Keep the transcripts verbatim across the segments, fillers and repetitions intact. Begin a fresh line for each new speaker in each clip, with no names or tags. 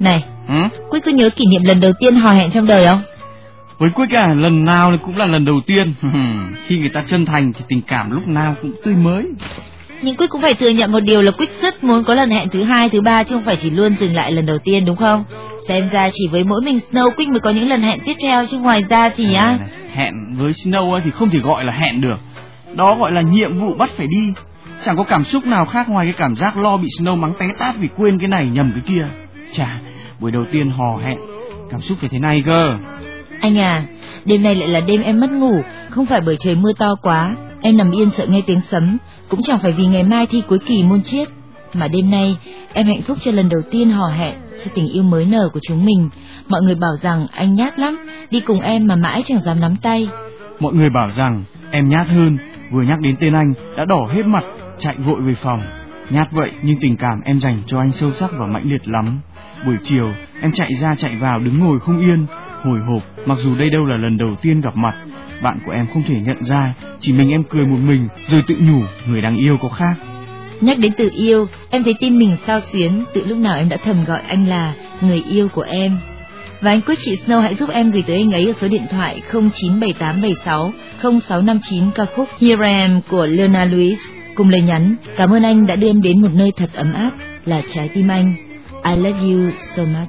Này,
ừ?
Quyết có nhớ kỷ niệm lần đầu tiên hò hẹn trong đời không?
Với Quyết à, lần nào cũng là lần đầu tiên. Khi người ta chân thành thì tình cảm lúc nào cũng tươi mới.
Nhưng Quyết cũng phải thừa nhận một điều là Quyết rất muốn có lần hẹn thứ hai, thứ ba, chứ không phải chỉ luôn dừng lại lần đầu tiên, đúng không? Xem ra chỉ với mỗi mình Snow Quyết mới có những lần hẹn tiếp theo, chứ ngoài ra thì á...
Hẹn với Snow thì không thể gọi là hẹn được. Đó gọi là nhiệm vụ bắt phải đi. Chẳng có cảm xúc nào khác ngoài cái cảm giác lo bị Snow mắng té tát vì quên cái này nhầm cái kia. Chà, buổi đầu tiên hò hẹn, cảm xúc phải thế này cơ.
Anh à, đêm nay lại là đêm em mất ngủ, không phải bởi trời mưa to quá, em nằm yên sợ nghe tiếng sấm, cũng chẳng phải vì ngày mai thi cuối kỳ môn triết, mà đêm nay em hạnh phúc cho lần đầu tiên hò hẹn, cho tình yêu mới nở của chúng mình. Mọi người bảo rằng anh nhát lắm, đi cùng em mà mãi chẳng dám nắm tay.
Mọi người bảo rằng em nhát hơn, vừa nhắc đến tên anh đã đỏ hết mặt, chạy vội về phòng. Nhát vậy nhưng tình cảm em dành cho anh sâu sắc và mãnh liệt lắm. Buổi chiều em chạy ra chạy vào đứng ngồi không yên, hồi hộp, mặc dù đây đâu là lần đầu tiên gặp mặt. Bạn của em không thể nhận ra, chỉ mình em cười một mình rồi tự nhủ người đáng yêu có khác.
Nhắc đến từ yêu, em thấy tim mình xao xuyến, từ lúc nào em đã thầm gọi anh là người yêu của em. Và anh Quyết chị Snow hãy giúp em gửi tới anh ấy ở số điện thoại không chín bảy tám bảy sáu không sáu năm chín ca khúc Here I Am của Leona Lewis, cùng lời nhắn cảm ơn anh đã đưa em đến một nơi thật ấm áp là trái tim anh. I love you so much.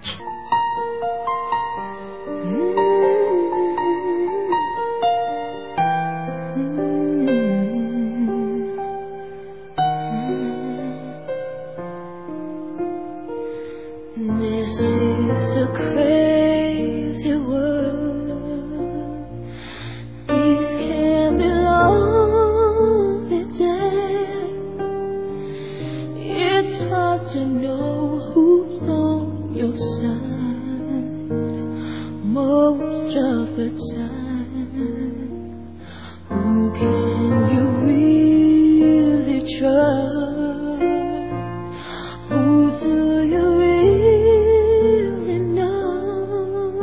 This is a crazy world. These can't be lonely days. It's hard to know who's on your side most of the time. Who can you really trust? Who do you really know?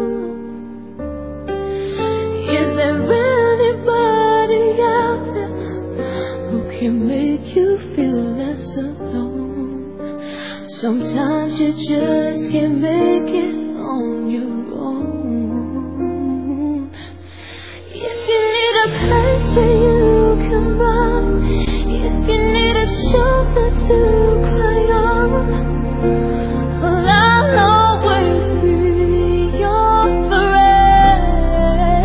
Is there anybody out there who can make you feel less alone? Sometimes you just can't make it on your own. If you need a place where you can run, if you need a shelter to cry on, well, I'll always be your friend.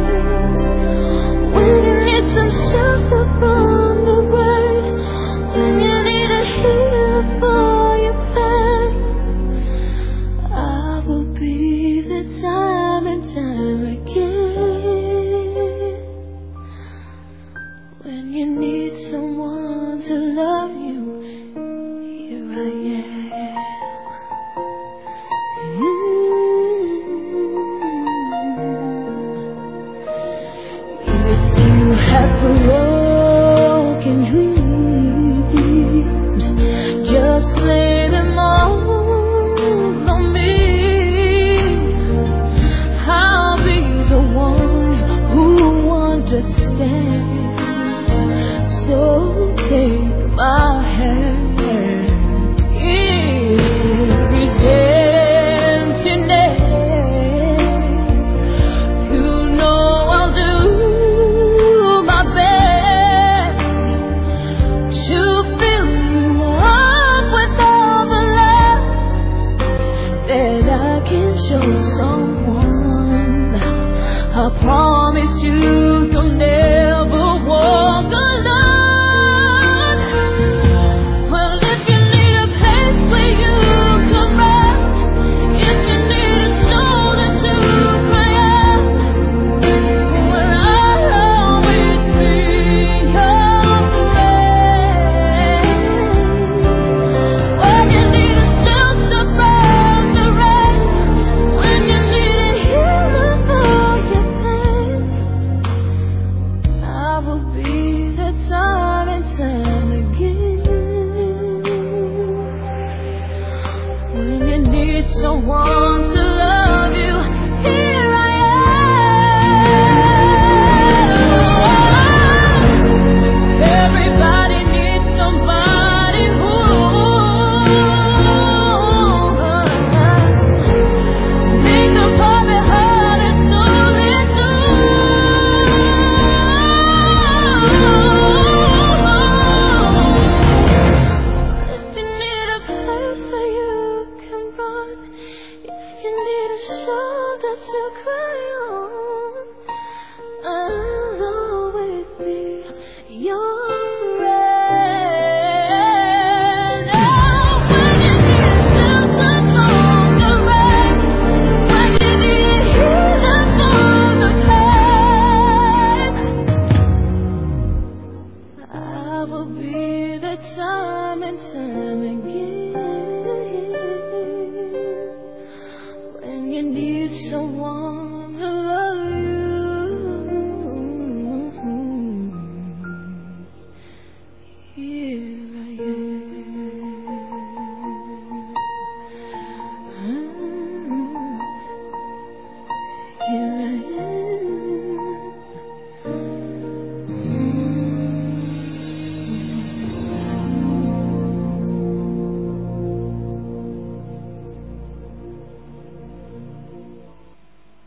When you need some shelter from the rain, when you need a healer for your pain, I will be there time and time again. When you need someone to love you, here I am. Mm-hmm. If you have to